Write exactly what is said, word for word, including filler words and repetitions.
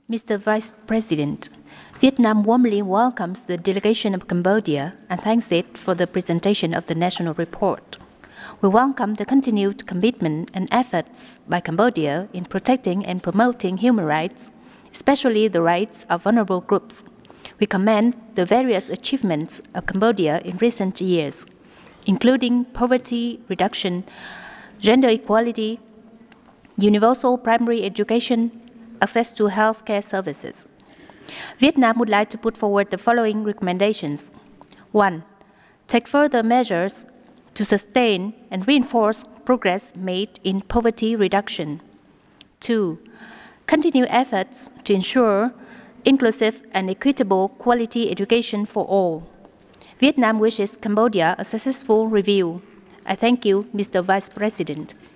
Mister Vice President, Vietnam warmly welcomes the delegation of Cambodia and thanks it for the presentation of the national report. We welcome the continued commitment and efforts by Cambodia in protecting and promoting human rights, especially the rights of vulnerable groups. We commend the various achievements of Cambodia in recent years, including poverty reduction, gender equality, universal primary education, access to healthcare services. Vietnam would like to put forward the following recommendations. One, take further measures to sustain and reinforce progress made in poverty reduction. Two, continue efforts to ensure inclusive and equitable quality education for all. Vietnam wishes Cambodia a successful review. I thank you, Mister Vice President.